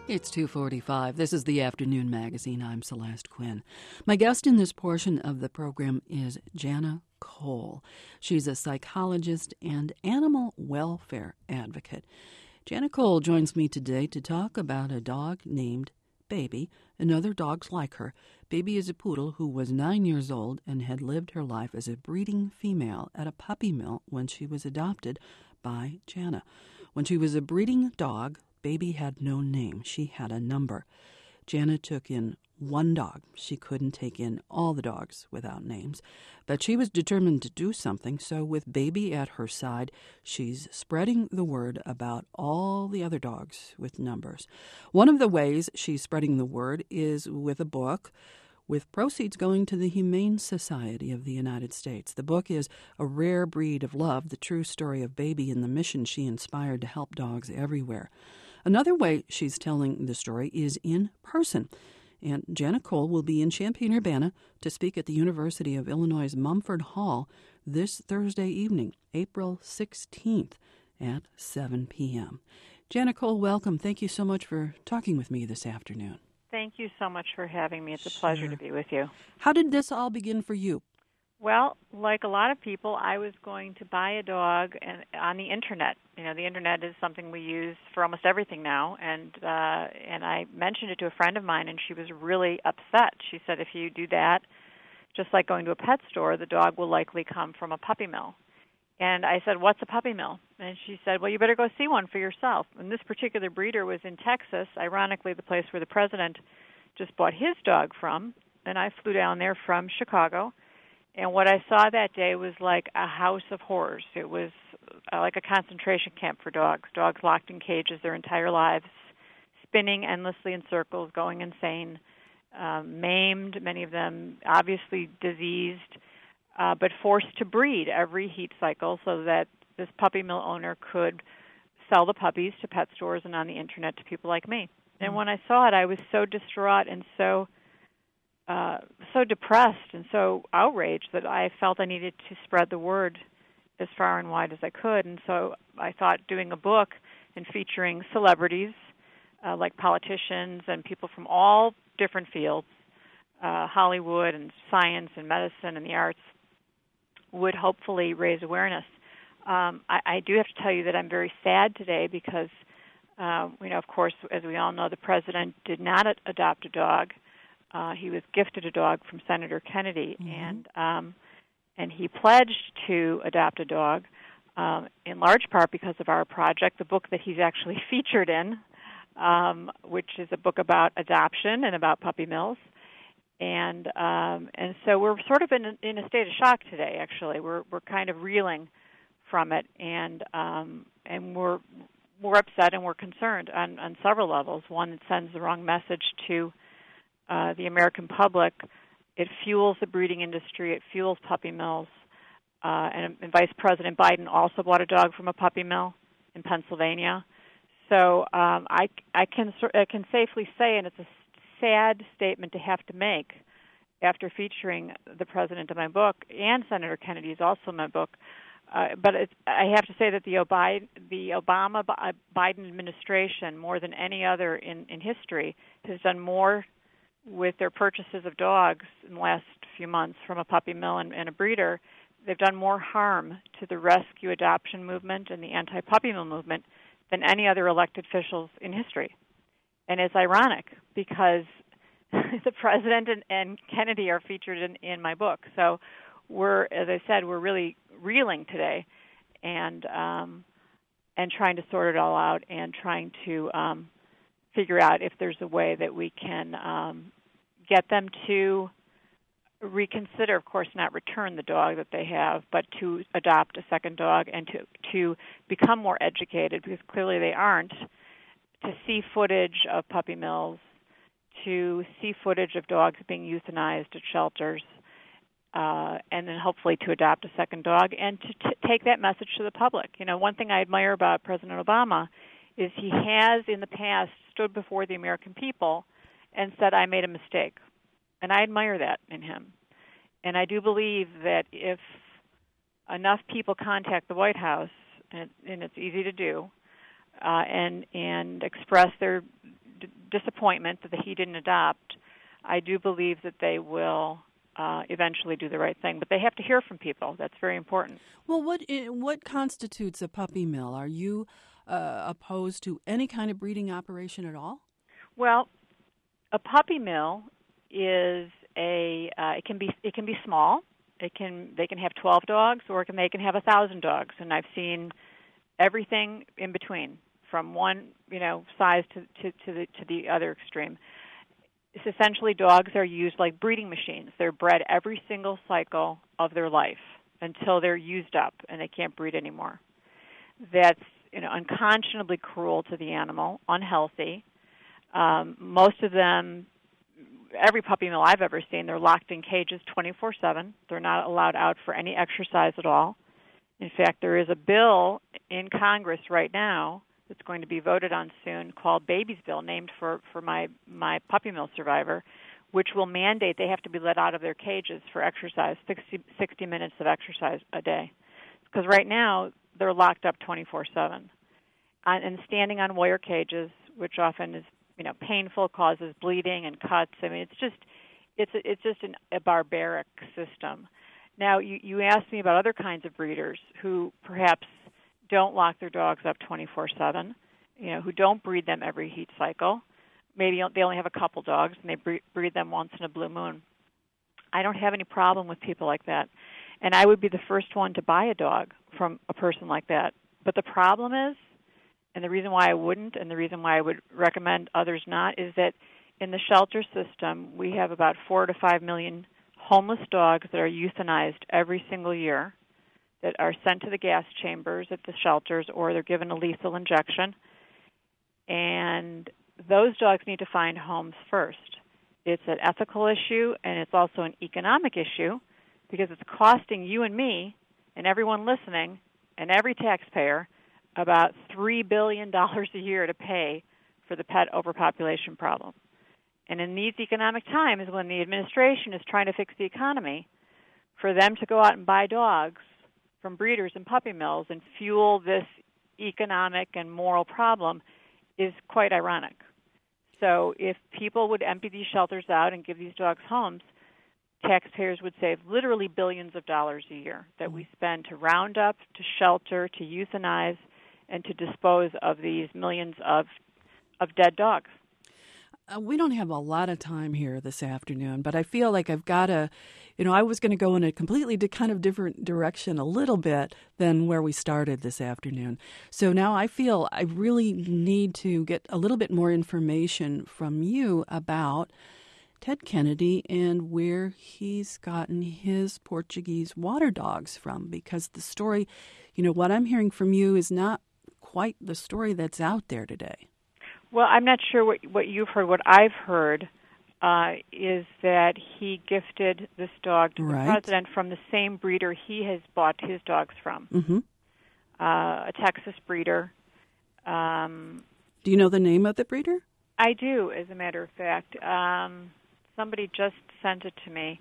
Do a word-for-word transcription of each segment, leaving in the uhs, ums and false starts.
It's two forty-five. This is the Afternoon Magazine. I'm Celeste Quinn. My guest in this portion of the program is Jana Cole. She's a psychologist and animal welfare advocate. Jana Cole joins me today to talk about a dog named Baby and other dogs like her. Baby is a poodle who was nine years old and had lived her life as a breeding female at a puppy mill when she was adopted by Jana. When she was a breeding dog, Baby had no name. She had a number. Jana took in one dog. She couldn't take in all the dogs without names. But she was determined to do something, so with Baby at her side, she's spreading the word about all the other dogs with numbers. One of the ways she's spreading the word is with a book, with proceeds going to the Humane Society of the United States. The book is A Rare Breed of Love, the true story of Baby and the mission she inspired to help dogs everywhere. Another way she's telling the story is in person. And Jana Cole will be in Champaign-Urbana to speak at the University of Illinois' Mumford Hall this Thursday evening, April sixteenth at seven p.m. Jana Cole, welcome. Thank you so much for talking with me this afternoon. Thank you so much for having me. It's a Sure. pleasure to be with you. How did this all begin for you? Well, like a lot of people, I was going to buy a dog and on the internet. You know, the internet is something we use for almost everything now, and uh, and I mentioned it to a friend of mine, and she was really upset. She said, if you do that, just like going to a pet store, the dog will likely come from a puppy mill. And I said, what's a puppy mill? And she said, well, you better go see one for yourself. And this particular breeder was in Texas, ironically the place where the president just bought his dog from, and I flew down there from Chicago. And what I saw that day was like a house of horrors. It was uh, like a concentration camp for dogs, dogs locked in cages their entire lives, spinning endlessly in circles, going insane, um, maimed, many of them obviously diseased, uh, but forced to breed every heat cycle so that this puppy mill owner could sell the puppies to pet stores and on the internet to people like me. And when I saw it, I was so distraught and so Uh, so depressed and so outraged that I felt I needed to spread the word as far and wide as I could. And so I thought doing a book and featuring celebrities uh, like politicians and people from all different fields, uh, Hollywood and science and medicine and the arts, would hopefully raise awareness. Um, I, I do have to tell you that I'm very sad today because, uh, you know, of course, as we all know, the president did not ad- adopt a dog. Uh, he was gifted a dog from Senator Kennedy, mm-hmm. and um, and he pledged to adopt a dog, um, in large part because of our project, the book that he's actually featured in, um, which is a book about adoption and about puppy mills, and um, and so we're sort of in a, in a state of shock today. Actually, we're we're kind of reeling from it, and um, and we're we're upset and we're concerned on, on several levels. One, it sends the wrong message to Uh, the American public. It fuels the breeding industry. It fuels puppy mills. Uh, and, and Vice President Biden also bought a dog from a puppy mill in Pennsylvania. So um, I, I, can, I can safely say, and it's a sad statement to have to make after featuring the president of my book, and Senator Kennedy is also in my book, uh, but it's, I have to say that the, Obi- the Obama-Biden administration, more than any other in, in history, has done more with their purchases of dogs in the last few months from a puppy mill and, and a breeder. They've done more harm to the rescue adoption movement and the anti-puppy mill movement than any other elected officials in history. And it's ironic because the president and, and Kennedy are featured in, in my book. So we're, as I said, we're really reeling today and um, and trying to sort it all out and trying to um, figure out if there's a way that we can um, get them to reconsider, of course, not return the dog that they have, but to adopt a second dog and to, to become more educated, because clearly they aren't, to see footage of puppy mills, to see footage of dogs being euthanized at shelters, uh, and then hopefully to adopt a second dog, and to t- take that message to the public. You know, one thing I admire about President Obama is he has in the past stood before the American people and said, I made a mistake. And I admire that in him. And I do believe that if enough people contact the White House, and, and it's easy to do, uh, and and express their d- disappointment that he didn't adopt, I do believe that they will uh, eventually do the right thing. But they have to hear from people. That's very important. Well, what what constitutes a puppy mill? Are you uh, opposed to any kind of breeding operation at all? Well, a puppy mill is a uh, it can be it can be small. It can they can have twelve dogs, or it can, they can have a thousand dogs, and I've seen everything in between, from one you know size to to, to the to the other extreme. It's essentially, dogs are used like breeding machines. They're bred every single cycle of their life until they're used up and they can't breed anymore. That's you know unconscionably cruel to the animal, unhealthy. Um, most of them, every puppy mill I've ever seen, they're locked in cages twenty-four seven. They're not allowed out for any exercise at all. In fact, there is a bill in Congress right now that's going to be voted on soon called Baby's Bill, named for, for my, my puppy mill survivor, which will mandate they have to be let out of their cages for exercise, sixty, sixty minutes of exercise a day. Because right now, they're locked up twenty-four seven. And standing on wire cages, which often is you know, painful, causes bleeding and cuts. I mean, it's just, it's a, it's just an, a barbaric system. Now, you, you asked me about other kinds of breeders who perhaps don't lock their dogs up twenty-four seven, you know, who don't breed them every heat cycle. Maybe they only have a couple dogs and they breed, breed them once in a blue moon. I don't have any problem with people like that. And I would be the first one to buy a dog from a person like that. But the problem is, and the reason why I wouldn't and the reason why I would recommend others not, is that in the shelter system, we have about four to five million homeless dogs that are euthanized every single year, that are sent to the gas chambers at the shelters, or they're given a lethal injection. And those dogs need to find homes first. It's an ethical issue, and it's also an economic issue, because it's costing you and me and everyone listening and every taxpayer about three billion dollars a year to pay for the pet overpopulation problem. And in these economic times, when the administration is trying to fix the economy, for them to go out and buy dogs from breeders and puppy mills and fuel this economic and moral problem is quite ironic. So if people would empty these shelters out and give these dogs homes, taxpayers would save literally billions of dollars a year that we spend to round up, to shelter, to euthanize, and to dispose of these millions of of dead dogs. Uh, we don't have a lot of time here this afternoon, but I feel like I've got to, you know, I was going to go in a completely di- kind of different direction a little bit than where we started this afternoon. So now I feel I really need to get a little bit more information from you about Ted Kennedy and where he's gotten his Portuguese water dogs from, because the story, you know, what I'm hearing from you is not quite the story that's out there today. Well, I'm not sure what what you've heard. What I've heard uh, is that he gifted this dog to right. the president from the same breeder he has bought his dogs from, mm-hmm. uh, a Texas breeder. Um, Do you know the name of the breeder? I do, as a matter of fact. Um, somebody just sent it to me.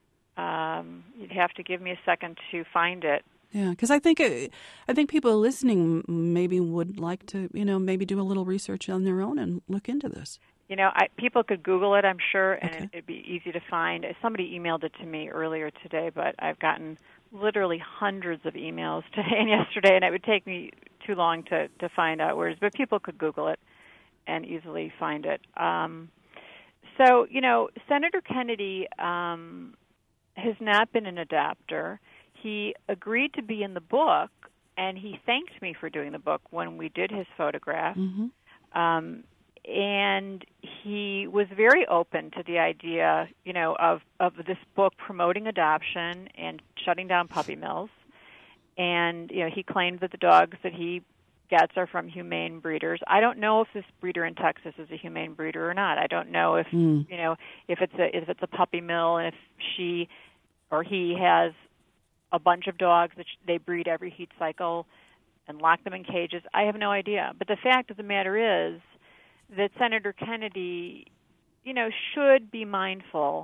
Um, you'd have to give me a second to find it. Yeah, because I think uh, I think people listening maybe would like to, you know, maybe do a little research on their own and look into this. You know, I, people could Google it, I'm sure, and okay. it, it'd be easy to find. Somebody emailed it to me earlier today, but I've gotten literally hundreds of emails today and yesterday, and it would take me too long to, to find out where it is. But people could Google it and easily find it. Um, so, you know, Senator Kennedy um, has not been an adopter. He agreed to be in the book, and he thanked me for doing the book when we did his photograph. Mm-hmm. Um, and he was very open to the idea, you know, of, of this book promoting adoption and shutting down puppy mills. And, you know, he claimed that the dogs that he gets are from humane breeders. I don't know if this breeder in Texas is a humane breeder or not. I don't know if, mm. you know, if it's a if it's a puppy mill and if she or he has a bunch of dogs that they breed every heat cycle and lock them in cages. I have no idea. But the fact of the matter is that Senator Kennedy, you know, should be mindful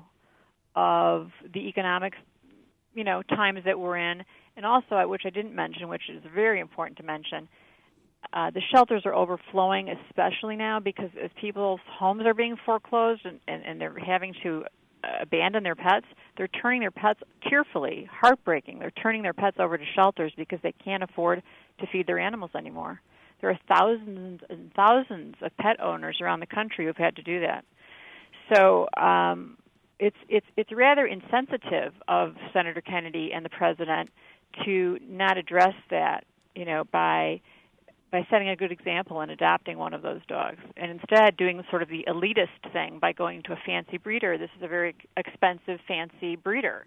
of the economic, you know, times that we're in, and also, which I didn't mention, which is very important to mention, uh, the shelters are overflowing, especially now because as people's homes are being foreclosed and, and, and they're having to abandon their pets, they're turning their pets, tearfully, heartbreaking, they're turning their pets over to shelters because they can't afford to feed their animals anymore. There are thousands and thousands of pet owners around the country who've had to do that. So um, it's it's it's rather insensitive of Senator Kennedy and the president to not address that, you know, by by setting a good example and adopting one of those dogs, and instead doing sort of the elitist thing by going to a fancy breeder. This is a very expensive, fancy breeder.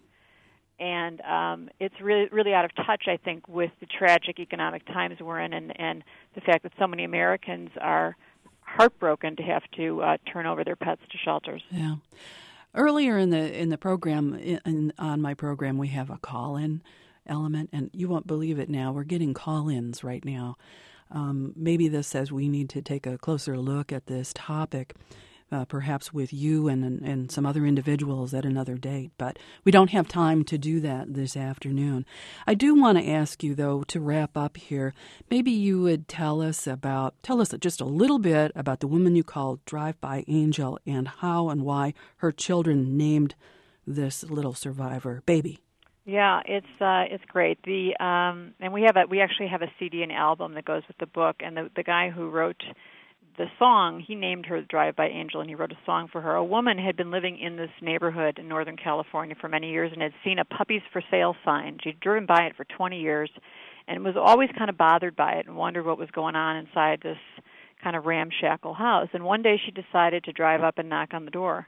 And um, it's really really out of touch, I think, with the tragic economic times we're in and, and the fact that so many Americans are heartbroken to have to uh, turn over their pets to shelters. Yeah. Earlier in the in the program, in, on my program, we have a call-in element, and you won't believe it now. We're getting call-ins right now. Um, maybe this says we need to take a closer look at this topic, uh, perhaps with you and, and some other individuals at another date. But we don't have time to do that this afternoon. I do want to ask you, though, to wrap up here, maybe you would tell us about, tell us just a little bit about the woman you called Drive-By Angel and how and why her children named this little survivor Baby. Yeah, it's uh, it's great. The um, and we have a we actually have a C D and album that goes with the book. And the the guy who wrote the song, he named her Drive-By Angel, and he wrote a song for her. A woman had been living in this neighborhood in Northern California for many years and had seen a puppies for sale sign. She'd driven by it for twenty years, and was always kind of bothered by it and wondered what was going on inside this kind of ramshackle house. And one day she decided to drive up and knock on the door.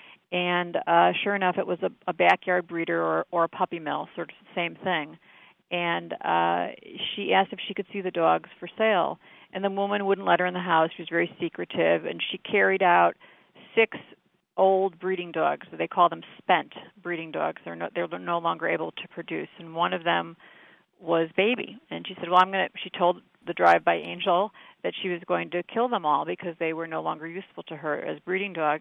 And uh, sure enough, it was a, a backyard breeder or, or a puppy mill, sort of the same thing. And uh, she asked if she could see the dogs for sale. And the woman wouldn't let her in the house. She was very secretive. And she carried out six old breeding dogs. They call them spent breeding dogs. They're no, they're no longer able to produce. And one of them was Baby. And she said, well, I'm going to, she told the Drive-By Angel that she was going to kill them all because they were no longer useful to her as breeding dogs.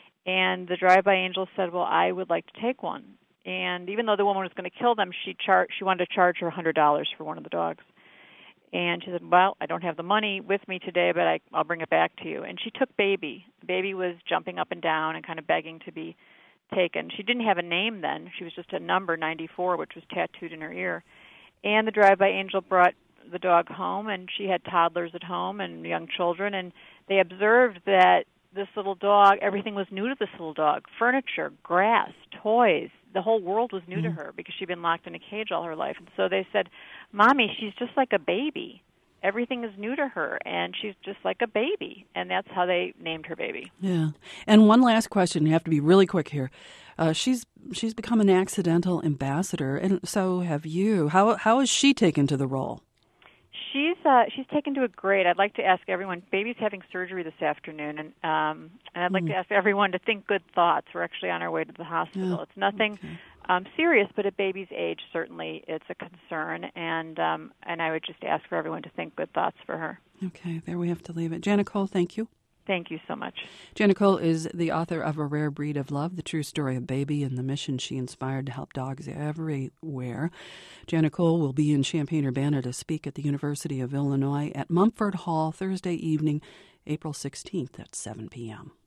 And the Drive-By Angel said, well, I would like to take one. And even though the woman was going to kill them, she char- she wanted to charge her one hundred dollars for one of the dogs. And she said, well, I don't have the money with me today, but I, I'll bring it back to you. And she took Baby. Baby was jumping up and down and kind of begging to be taken. She didn't have a name then. She was just a number, ninety-four, which was tattooed in her ear. And the Drive-By Angel brought the dog home, and she had toddlers at home and young children, and they observed that this little dog, everything was new to this little dog. Furniture, grass, toys. The whole world was new mm-hmm. to her because she'd been locked in a cage all her life. And so they said, Mommy, she's just like a baby. Everything is new to her, and she's just like a baby. And that's how they named her Baby. Yeah. And one last question. You have to be really quick here. Uh, she's she's become an accidental ambassador, and so have you. How How has she taken to the role? She's uh, she's taken to it great. I'd like to ask everyone. Baby's having surgery this afternoon, and um, and I'd like mm. to ask everyone to think good thoughts. We're actually on our way to the hospital. Yeah. It's nothing okay. um, serious, but at Baby's age, certainly it's a concern. And um, and I would just ask for everyone to think good thoughts for her. Okay, there we have to leave it. Jana Cole, thank you. Thank you so much. Jana Cole is the author of A Rare Breed of Love, the true story of Baby and the mission she inspired to help dogs everywhere. Jana Cole will be in Champaign-Urbana to speak at the University of Illinois at Mumford Hall Thursday evening, April sixteenth at seven p.m.